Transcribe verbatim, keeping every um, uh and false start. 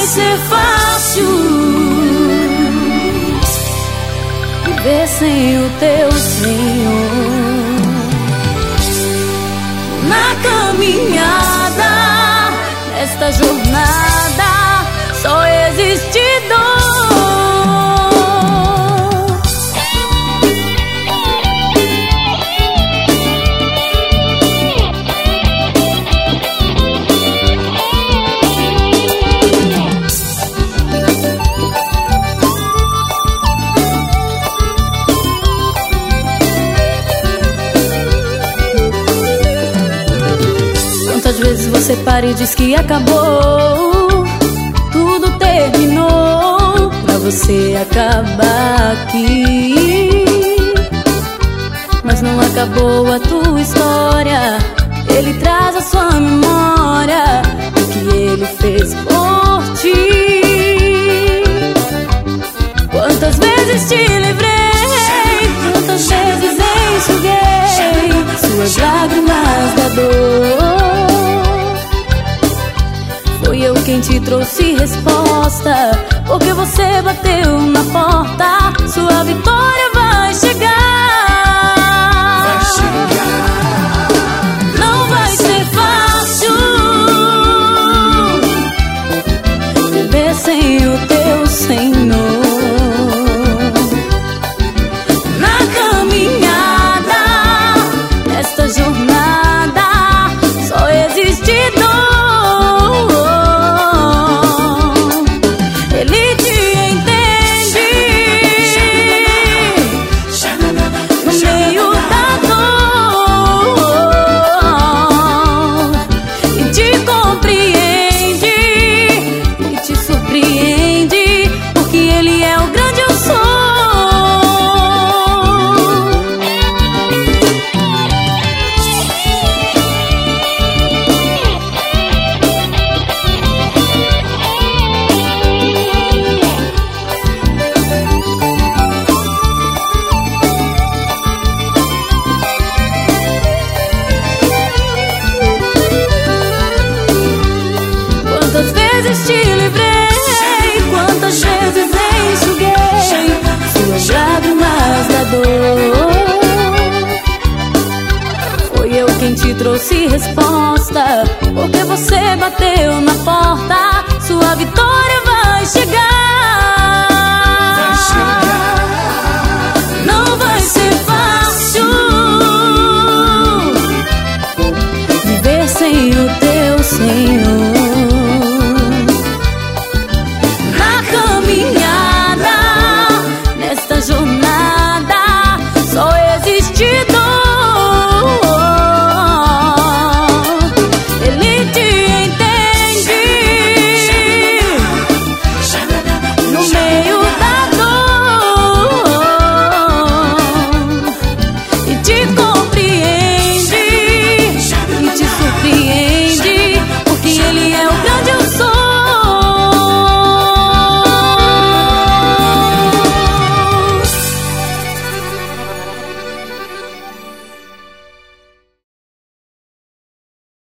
ser fácil viver sem o teu Senhor. Na caminhada, nesta jornada, só existe dor. Quantas vezes você para e diz que acabou, tudo terminou, pra você acabar aqui. Mas não acabou a tua história. Ele traz a sua memória o que ele fez por ti. Quantas vezes te livrei, quantas vezes enxuguei suas lágrimas da dor. Fui eu quem te trouxe resposta, porque você bateu na porta. Sua vitória vai chegar. Vai chegar. Não vai ser fácil viver sem o teu Senhor. Na caminhada, nesta jornada, só existe dor. Quantas vezes te livrei, quantas vezes enxuguei suas lágrimas da dor. Foi eu quem te trouxe resposta, porque você bateu na porta. Sua vitória vai chegar. Vai chegar. Não vai ser fácil viver sem o teu